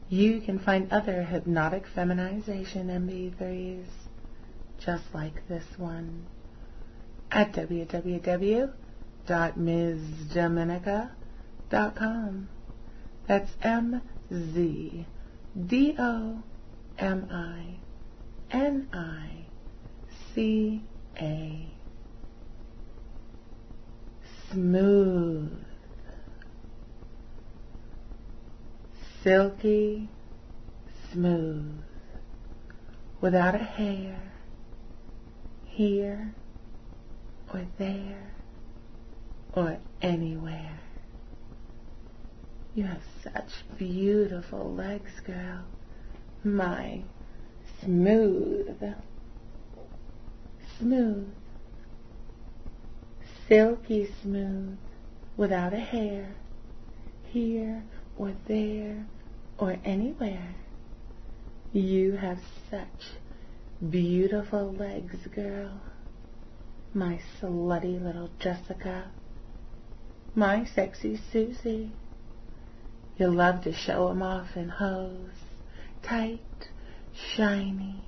You can find other hypnotic feminization MP3s just like this one at www.mzdominica.com. That's MZDOMINICA. Smooth, silky smooth, without a hair here or there or anywhere. You have such beautiful legs, girl. My smooth, smooth, silky smooth, without a hair here or there or anywhere. You have such beautiful legs, girl. My slutty little Jessica. My sexy Susie. You love to show 'em off in hose. Tight, shiny,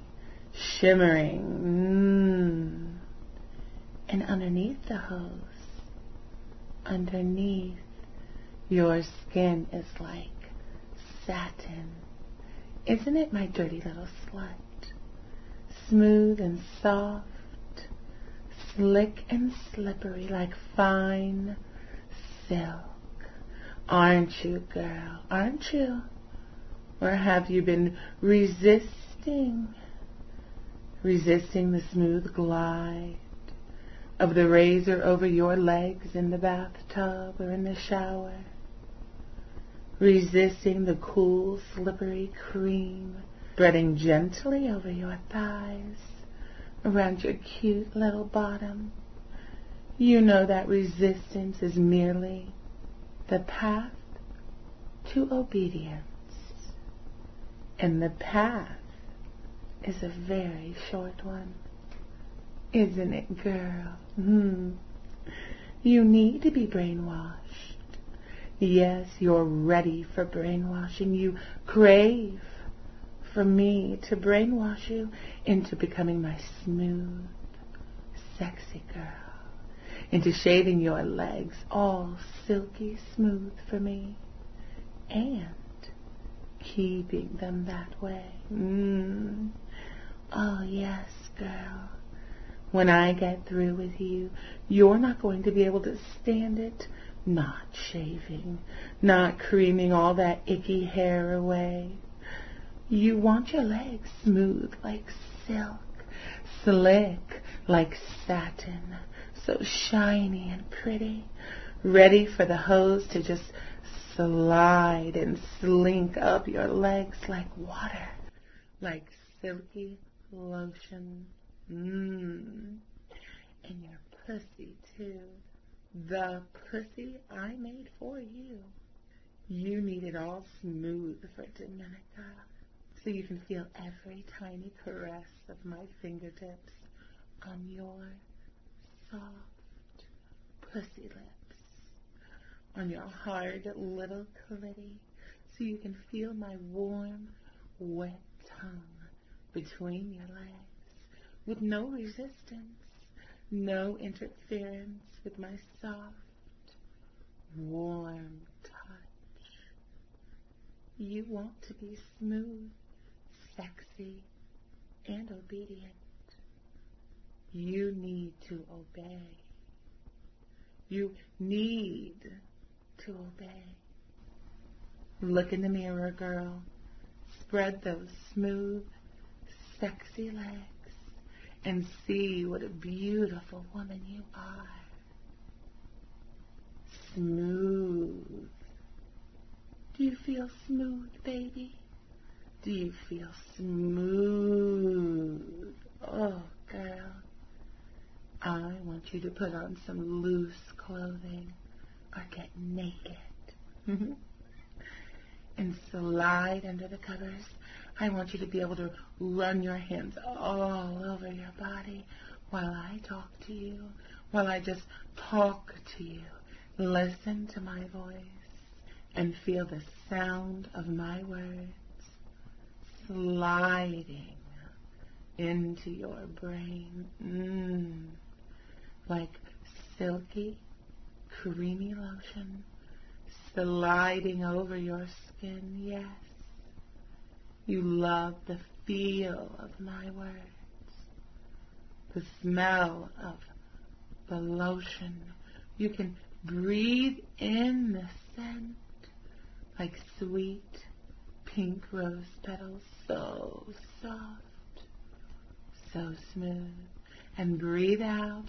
shimmering. And underneath the hose, underneath, your skin is like satin. Isn't it, my dirty little slut? Smooth and soft, slick and slippery like fine silk. Aren't you, girl? Aren't you? Or have you been resisting the smooth glide of the razor over your legs in the bathtub or in the shower? Resisting the cool, slippery cream spreading gently over your thighs, around your cute little bottom? You know that resistance is merely the path to obedience. And the path is a very short one. Isn't it, girl? You need to be brainwashed. Yes, you're ready for brainwashing. You crave for me to brainwash you into becoming my smooth, sexy girl, into shaving your legs all silky smooth for me, and keeping them that way. Oh, yes, girl. When I get through with you, you're not going to be able to stand it. Not shaving, not creaming all that icky hair away. You want your legs smooth like silk, slick like satin, so shiny and pretty, ready for the hose to just slide and slink up your legs like water, like silky lotion. And your pussy, too. The pussy I made for you. You need it all smooth for Dominica, so you can feel every tiny caress of my fingertips on your soft pussy lips, on your hard little clitty, so you can feel my warm, wet tongue between your legs, with no resistance, no interference with my soft, warm touch. You want to be smooth, sexy, and obedient. You need to obey. You need to obey. Look in the mirror, girl. Spread those smooth, sexy legs and see what a beautiful woman you are. Smooth. Do you feel smooth, baby? Do you feel smooth? Oh, girl. I want you to put on some loose clothing or get naked. And slide under the covers. I want you to be able to run your hands all over your body while I talk to you, while I just talk to you. Listen to my voice and feel the sound of my words. sliding into your brain, like silky, creamy lotion sliding over your skin. Yes, you love the feel of my words, the smell of the lotion. You can breathe in the scent like sweet pink rose petals, so soft, so smooth. And breathe out.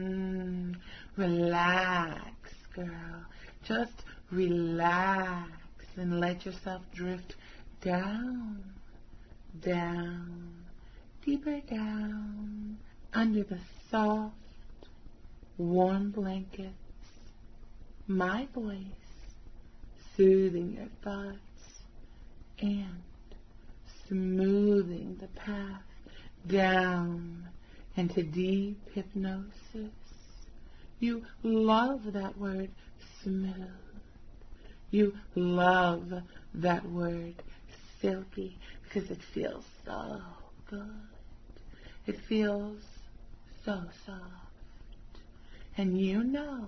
Relax, girl. Just relax and let yourself drift down, down, deeper down, under the soft, warm blankets. My voice soothing your thoughts and smoothing the path down into deep hypnosis. You love that word, smooth. You love that word, silky, because it feels so good. It feels so soft. And you know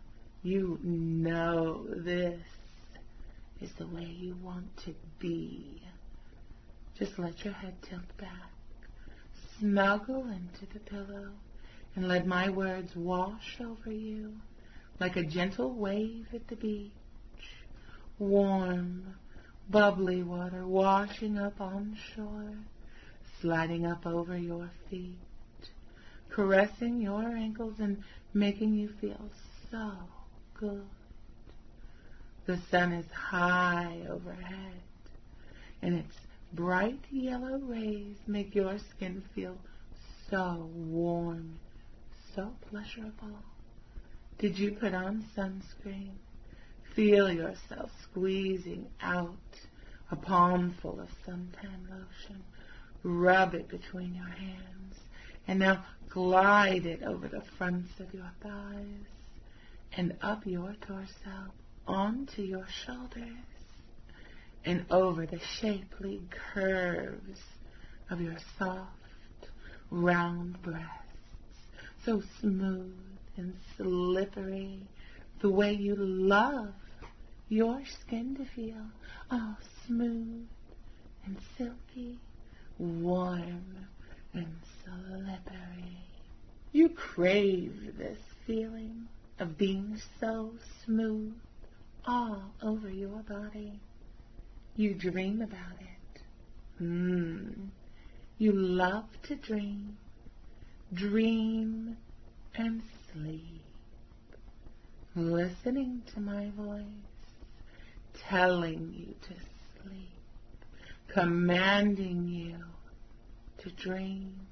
this is the way you want to be. Just let your head tilt back. Snuggle into the pillow and let my words wash over you like a gentle wave at the beach. Warm, bubbly water washing up on shore, sliding up over your feet, caressing your ankles and making you feel so good. The sun is high overhead, and its bright yellow rays make your skin feel so warm, so pleasurable. Did you put on sunscreen? Feel yourself squeezing out a palmful of suntan lotion. Rub it between your hands, and now glide it over the fronts of your thighs and up your torso, onto your shoulders, and over the shapely curves of your soft, round breasts, so smooth and slippery, the way you love your skin to feel. Oh, smooth and silky, warm and slippery. You crave this feeling of being so smooth all over your body. You dream about it. You love to dream. Dream and sleep. Listening to my voice, telling you to sleep, commanding you to dream.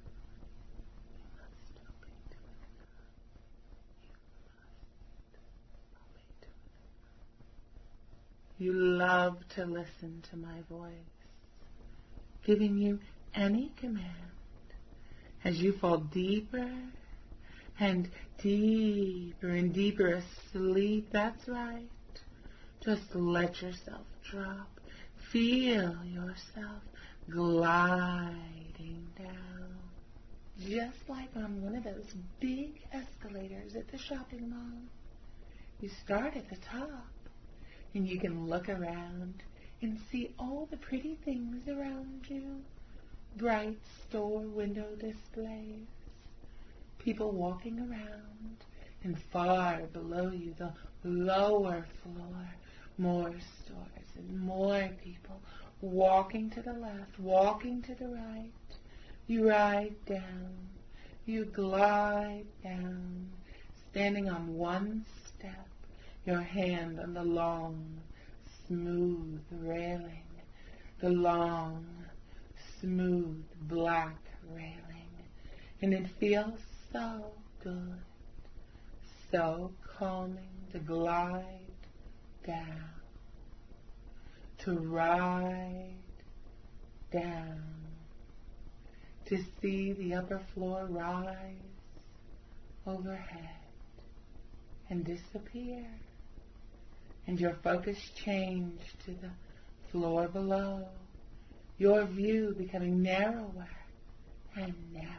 You love to listen to my voice, giving you any command as you fall deeper and deeper and deeper asleep. That's right. Just let yourself drop. Feel yourself gliding down. Just like on one of those big escalators at the shopping mall. You start at the top, and you can look around and see all the pretty things around you. Bright store window displays, people walking around, and far below you, the lower floor, more stores and more people walking to the left, walking to the right. You ride down, you glide down, standing on one step, your hand on the long, smooth railing, the long, smooth black railing, and it feels so good, so calming to glide down, to ride down, to see the upper floor rise overhead and disappear, and your focus change to the floor below. your view becoming narrower and narrower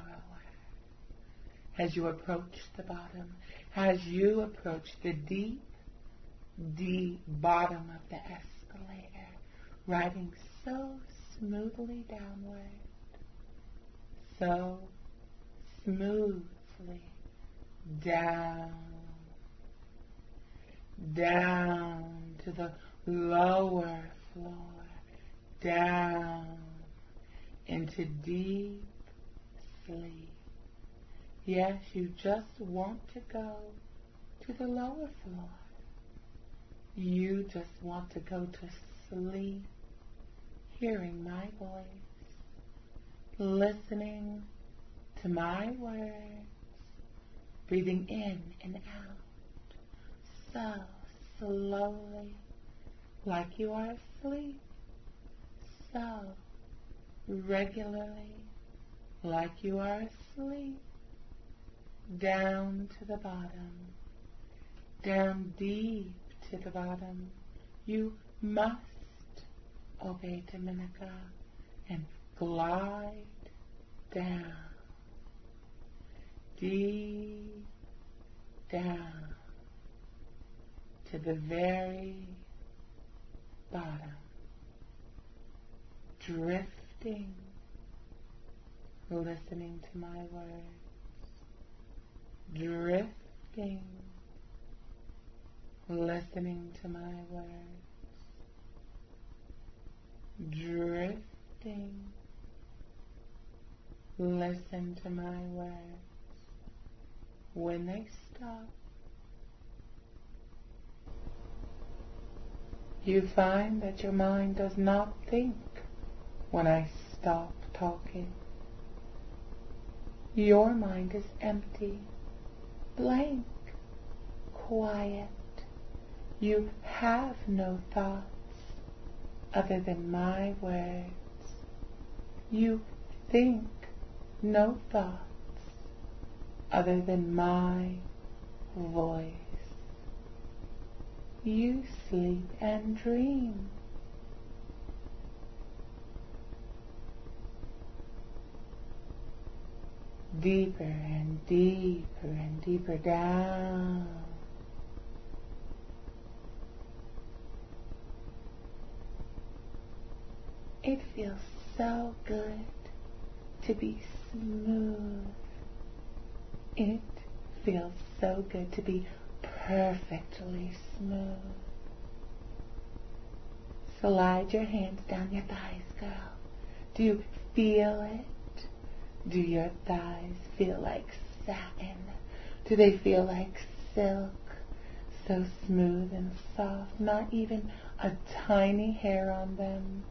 as you approach the bottom, as you approach the deep, deep bottom of the escalator, riding so smoothly downward, so smoothly down, down to the lower floor, down into deep sleep. Yes, you just want to go to the lower floor. You just want to go to sleep, hearing my voice, listening to my words, breathing in and out, so slowly, like you are asleep, so regularly, like you are asleep, down to the bottom, down deep to the bottom. You must obey Dominica and glide down, deep down to the very bottom, drifting, listening to my words, drifting, listening to my words, drifting, listen to my words. When they stop, you find that your mind does not think when I stop talking. Your mind is empty, blank, quiet. You have no thoughts other than my words. You think no thoughts other than my voice. You sleep and dream. Deeper and deeper and deeper down. It feels so good to be smooth. It feels so good to be perfectly smooth. Slide your hands down your thighs, girl. Do you feel it? Do your thighs feel like satin? Do they feel like silk? So smooth and soft, not even a tiny hair on them.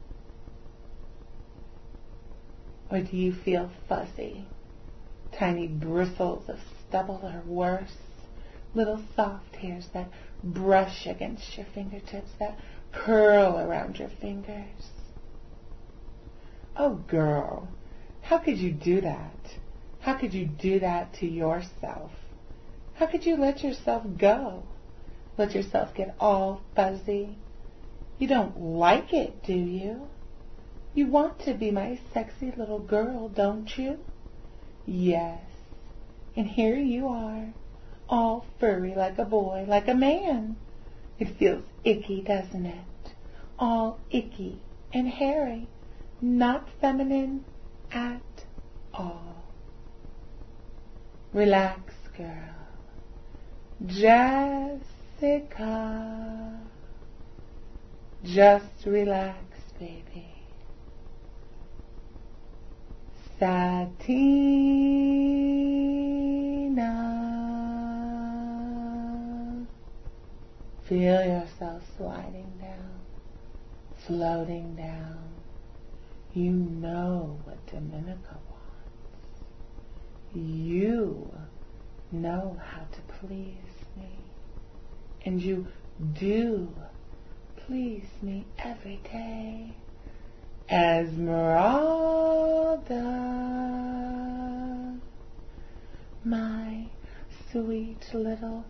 Or do you feel fuzzy? Tiny bristles of stubble or worse? Little soft hairs that brush against your fingertips, that curl around your fingers. Oh, girl, how could you do that? How could you do that to yourself? How could you let yourself go? Let yourself get all fuzzy? You don't like it, do you? You want to be my sexy little girl, don't you? Yes. And here you are, all furry like a boy, like a man. It feels icky, doesn't it? All icky and hairy, not feminine at all. Relax, girl. Jessica. Just relax, baby. Satina. Feel yourself sliding down, floating down. You know what Dominica wants. You know how to please me. And you do please me every day. Esmeralda, my sweet little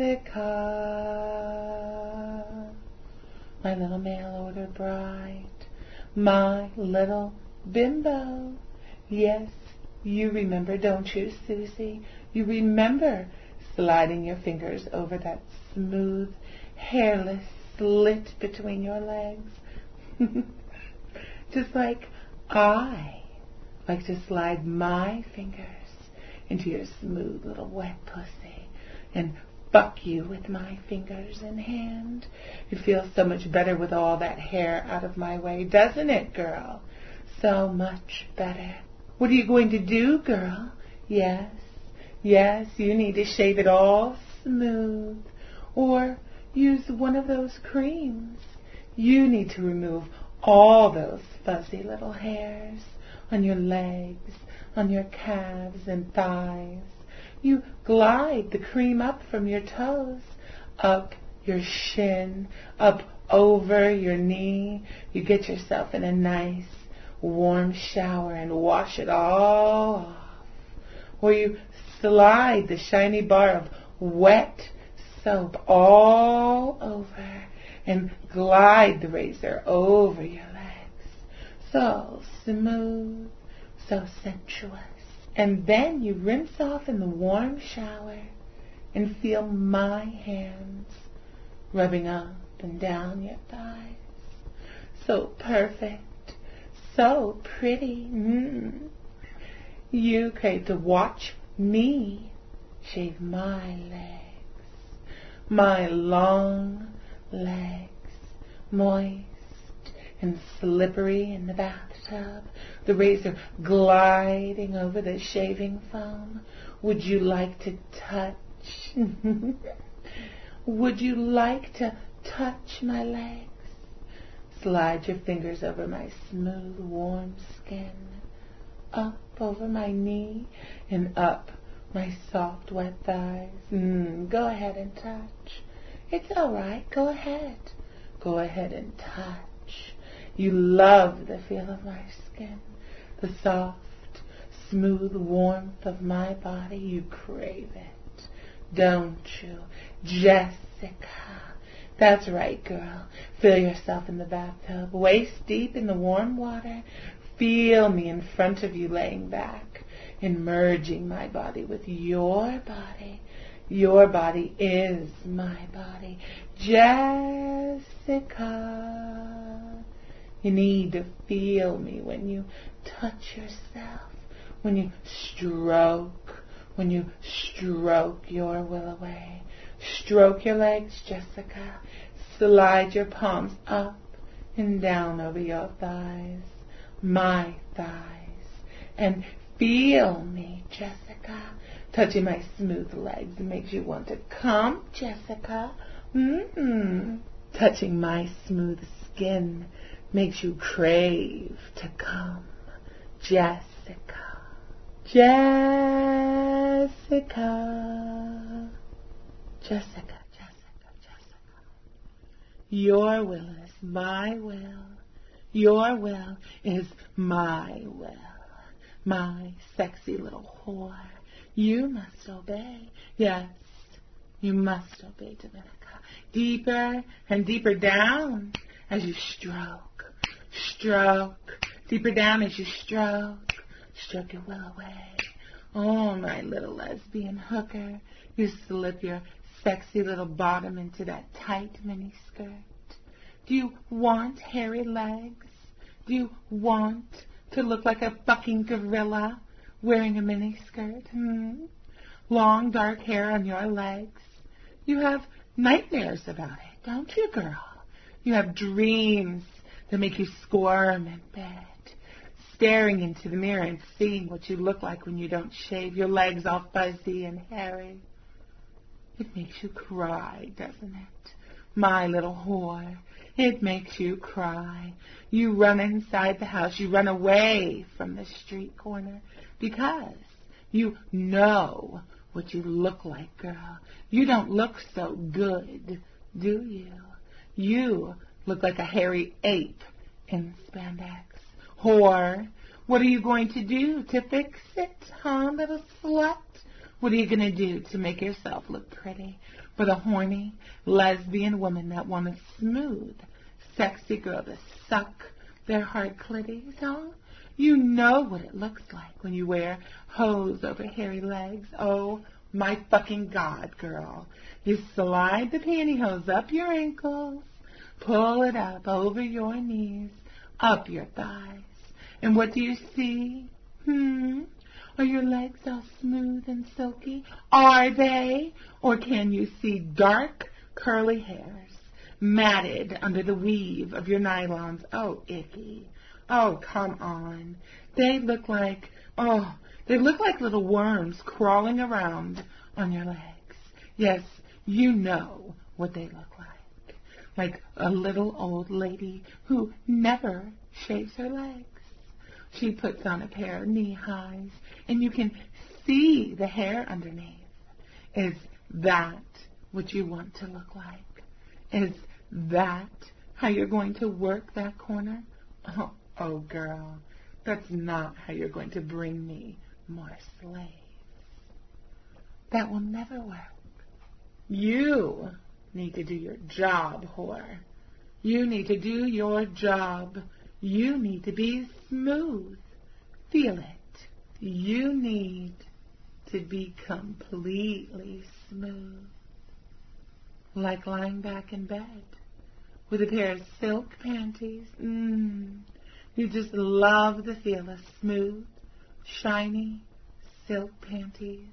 Slavica, my little mail-order bride, my little bimbo. Yes, you remember, don't you, Susie? You remember sliding your fingers over that smooth, hairless slit between your legs? Just like I like to slide my fingers into your smooth little wet pussy and fuck you with my fingers in hand. It feels so much better with all that hair out of my way, doesn't it, girl? So much better. What are you going to do, girl? Yes, you need to shave it all smooth. Or use one of those creams. You need to remove all those fuzzy little hairs on your legs, on your calves and thighs. You glide the cream up from your toes, up your shin, up over your knee. You get yourself in a nice warm shower and wash it all off. Or you slide the shiny bar of wet soap all over and glide the razor over your legs. So smooth, so sensuous. And then you rinse off in the warm shower and feel my hands rubbing up and down your thighs. So perfect, so pretty. You crave to watch me shave my legs, my long legs, moist and slippery in the bathtub, the razor gliding over the shaving foam. Would you like to touch? Would you like to touch my legs? Slide your fingers over my smooth, warm skin, up over my knee and up my soft, wet thighs. Go ahead and touch. It's all right. Go ahead. Go ahead and touch. You love the feel of my skin, the soft, smooth warmth of my body. You crave it, don't you? Jessica. That's right, girl. Feel yourself in the bathtub, waist deep in the warm water. Feel me in front of you laying back, merging my body with your body. Your body is my body. Jessica. You need to feel me when you touch yourself, when you stroke your will away. Stroke your legs, Jessica. Slide your palms up and down over your thighs, my thighs, and feel me, Jessica. Touching my smooth legs makes you want to come, Jessica. Touching my smooth skin makes you crave to come, Jessica. Jessica. Jessica. Your will is my will. Your will is my will. My sexy little whore. You must obey. Yes, you must obey, Dominica. Deeper and deeper down as you stroke. Stroke. Deeper down as you stroke. Stroke your will away. Oh, my little lesbian hooker. You slip your sexy little bottom into that tight mini skirt. Do you want hairy legs? Do you want to look like a fucking gorilla wearing a mini skirt? Long dark hair on your legs. You have nightmares about it, don't you, girl? You have dreams that make you squirm in bed, staring into the mirror and seeing what you look like when you don't shave, your legs all fuzzy and hairy. It makes you cry, doesn't it? My little whore, it makes you cry. You run inside the house. You run away from the street corner because you know what you look like, girl. You don't look so good, do you? You look like a hairy ape in spandex. Whore, what are you going to do to fix it, huh, little slut? What are you going to do to make yourself look pretty for the horny lesbian woman that wants a smooth, sexy girl to suck their hard clitties, huh? You know what it looks like when you wear hose over hairy legs. Oh, my fucking God, girl. You slide the pantyhose up your ankles, pull it up over your knees, up your thighs. And what do you see? Are your legs all smooth and silky? Are they? Or can you see dark, curly hairs matted under the weave of your nylons? Oh, icky. Oh, come on. They look like little worms crawling around on your legs. Yes, you know what they look like. Like a little old lady who never shaves her legs. She puts on a pair of knee-highs, and you can see the hair underneath. Is that what you want to look like? Is that how you're going to work that corner? Oh, girl, that's not how you're going to bring me more slaves. That will never work. You need to do your job, whore. You need to do your job. You need to be smooth. Feel it. You need to be completely smooth. Like lying back in bed with a pair of silk panties. You just love the feel of smooth, shiny silk panties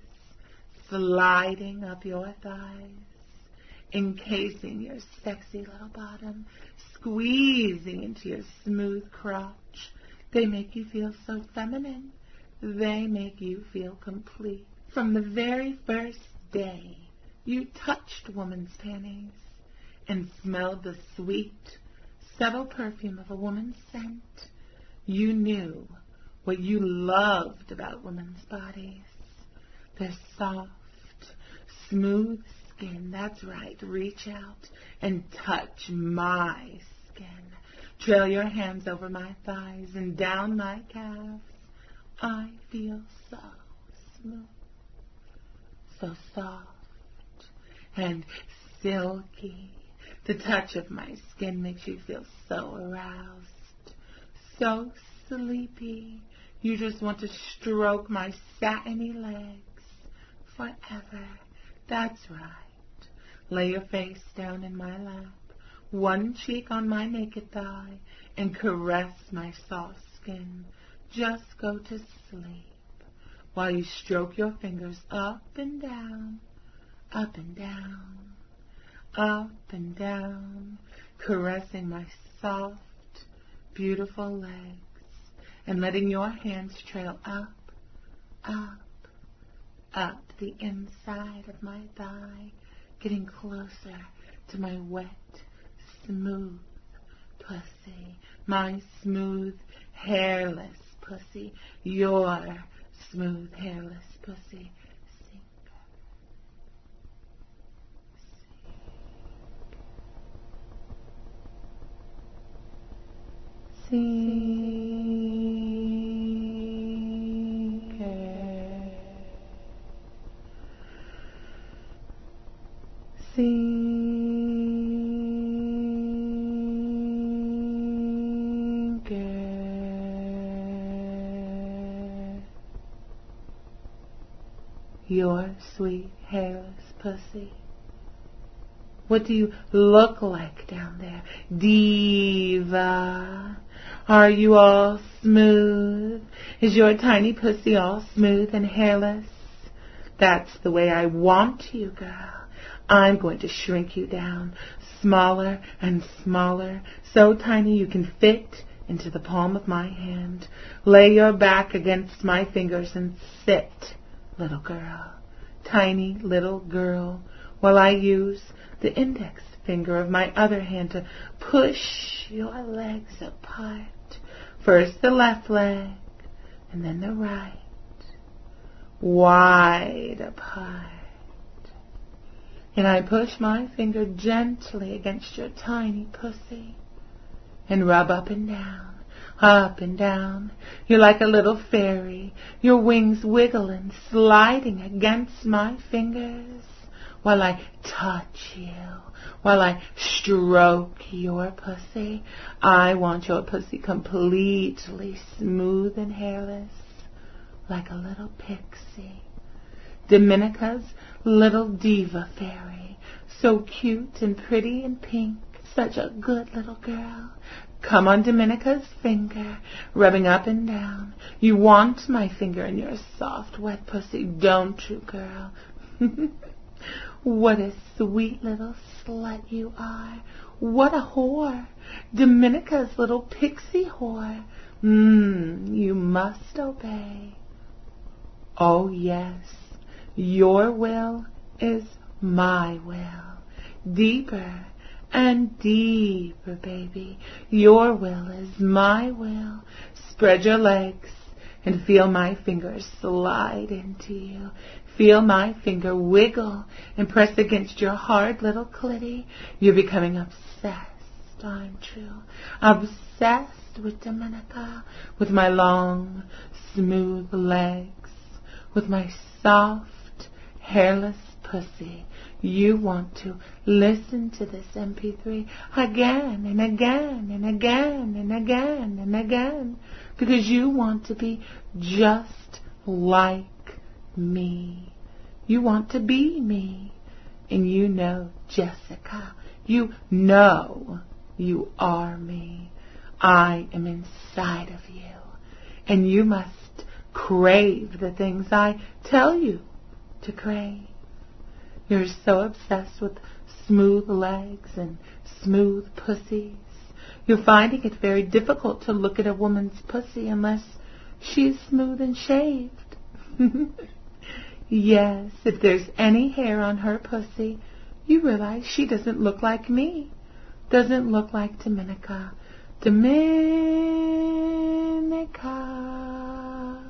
sliding up your thighs, encasing your sexy little bottom, squeezing into your smooth crotch. They make you feel so feminine. They make you feel complete. From the very first day you touched woman's panties and smelled the sweet, subtle perfume of a woman's scent, you knew what you loved about women's bodies. Their soft, smooth skin. That's right. Reach out and touch my skin. Trail your hands over my thighs and down my calves. I feel so smooth, so soft and silky. The touch of my skin makes you feel so aroused, so sleepy. You just want to stroke my satiny legs forever. That's right. Lay your face down in my lap, one cheek on my naked thigh, and caress my soft skin. Just go to sleep while you stroke your fingers up and down, up and down, up and down, caressing my soft, beautiful legs, and letting your hands trail up, up, up the inside of my thigh, getting closer to my wet, smooth pussy, my smooth, hairless pussy, your smooth, hairless pussy. Your sweet, hairless pussy. What do you look like down there? Diva. Are you all smooth? Is your tiny pussy all smooth and hairless? That's the way I want you, girl. I'm going to shrink you down, smaller and smaller, so tiny you can fit into the palm of my hand. Lay your back against my fingers and sit, little girl, tiny little girl, while I use the index finger of my other hand to push your legs apart. First the left leg, and then the right, wide apart. And I push my finger gently against your tiny pussy and rub up and down, up and down. You're like a little fairy, your wings wiggling, sliding against my fingers. while I touch you, while I stroke your pussy. I want your pussy completely smooth and hairless, like a little pixie. Dominica's little diva fairy, so cute and pretty and pink, such a good little girl. Come on Dominica's finger, rubbing up and down. You want my finger in your soft, wet pussy, don't you, girl? What a sweet little slut you are. What a whore. Dominica's little pixie whore. You must obey. Oh, yes. Your will is my will. Deeper and deeper, baby. Your will is my will. Spread your legs and feel my fingers slide into you. Feel my finger wiggle and press against your hard little clitty. You're becoming obsessed, aren't you? Obsessed with Dominica, with my long, smooth legs, with my soft, hairless pussy. You want to listen to this MP3 again and again and again and again and again, because you want to be just like me. You want to be me. And you know, Jessica, you know you are me. I am inside of you. And you must crave the things I tell you to crave. You're so obsessed with smooth legs and smooth pussies. You're finding it very difficult to look at a woman's pussy unless she's smooth and shaved. Yes, if there's any hair on her pussy, you realize she doesn't look like me. Doesn't look like Dominica. Dominica.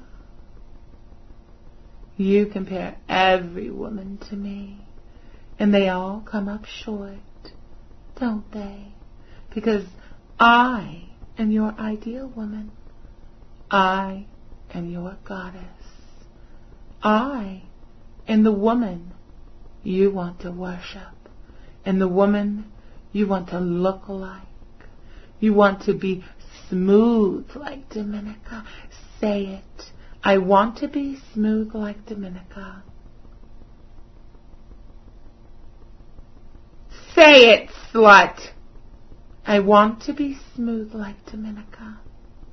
You compare every woman to me, and they all come up short, don't they? Because I am your ideal woman. I am your goddess. I am the woman you want to worship, and the woman you want to look like. You want to be smooth like Dominica. Say it. I want to be smooth like Dominica. Say it, slut. I want to be smooth like Dominica.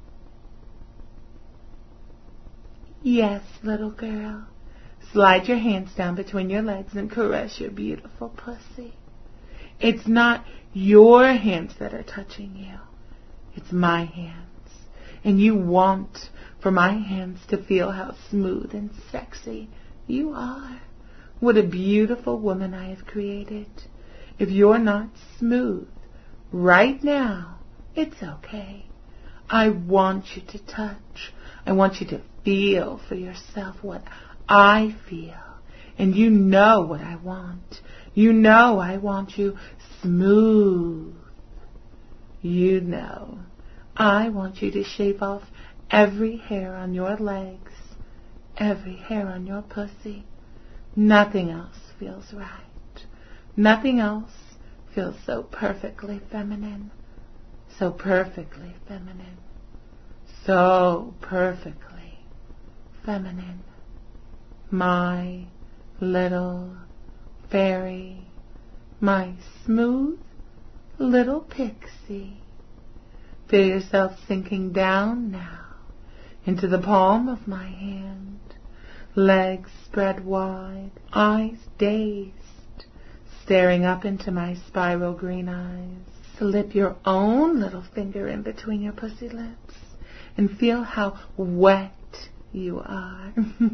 Yes, little girl. Slide your hands down between your legs and caress your beautiful pussy. It's not your hands that are touching you. It's my hands. And you want for my hands to feel how smooth and sexy you are. What a beautiful woman I have created. If you're not smooth right now, it's okay. I want you to touch. I want you to feel for yourself what I feel. And you know what I want. You know I want you smooth. You know I want you to shave off every hair on your legs, every hair on your pussy. Nothing else feels right. Nothing else feels so perfectly feminine. So perfectly feminine. So perfectly feminine. My little fairy. My smooth little pixie. Feel yourself sinking down now into the palm of my hand. Legs spread wide, eyes dazed, staring up into my spiral green eyes. Slip your own little finger in between your pussy lips and feel how wet you are.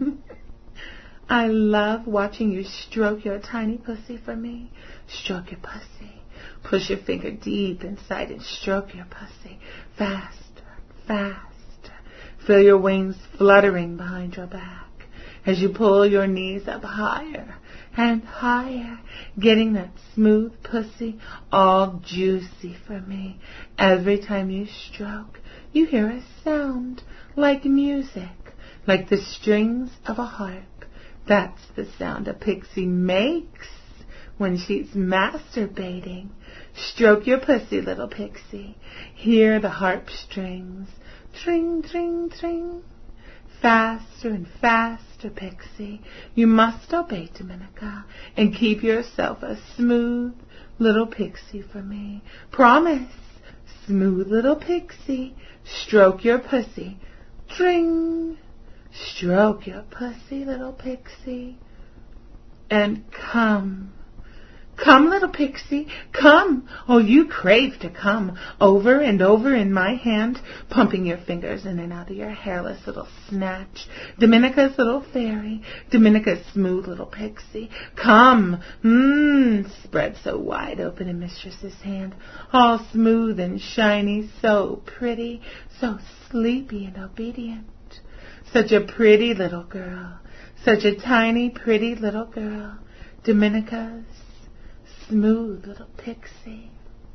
I love watching you stroke your tiny pussy for me. Stroke your pussy. Push your finger deep inside and stroke your pussy. Faster, faster. Feel your wings fluttering behind your back as you pull your knees up higher and higher, getting that smooth pussy all juicy for me. Every time you stroke, you hear a sound like music, like the strings of a harp. That's the sound a pixie makes when she's masturbating. Stroke your pussy, little pixie. Hear the harp strings. Tring, tring, tring. Faster and faster, Pixie. You must obey, Dominica, and keep yourself a smooth little pixie for me. Promise. Smooth little pixie. Stroke your pussy. Tring. Stroke your pussy, little pixie. And come. Come, little pixie, come. Oh, you crave to come. Over and over in my hand, pumping your fingers in and out of your hairless little snatch. Dominica's little fairy, Dominica's smooth little pixie. Come, spread so wide open in mistress's hand, all smooth and shiny, so pretty, so sleepy and obedient. Such a pretty little girl, such a tiny, pretty little girl, Dominica's smooth little pixie.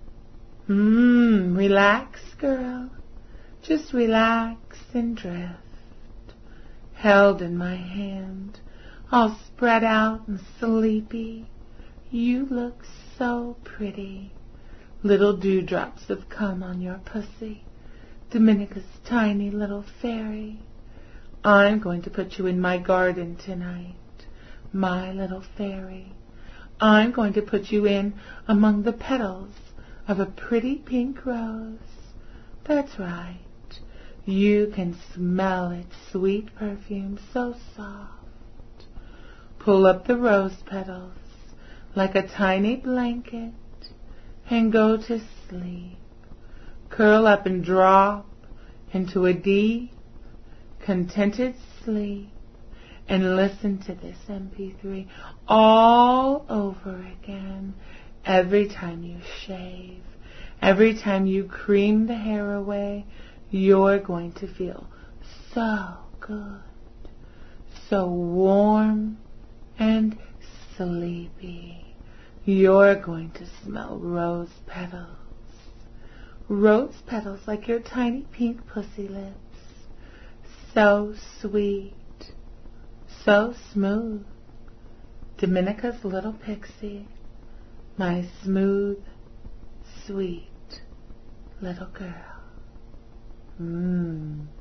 Relax, girl. Just relax and drift. Held in my hand, all spread out and sleepy. You look so pretty. Little dewdrops have come on your pussy. Dominica's tiny little fairy. I'm going to put you in my garden tonight, my little fairy. I'm going to put you in among the petals of a pretty pink rose. That's right. You can smell its sweet perfume, so soft. Pull up the rose petals like a tiny blanket and go to sleep. Curl up and drop into a deep, contented sleep. And listen to this MP3 all over again. Every time you shave, every time you cream the hair away, you're going to feel so good, so warm and sleepy. You're going to smell rose petals like your tiny pink pussy lips. So sweet. So smooth. Dominica's little pixie, my smooth, sweet little girl.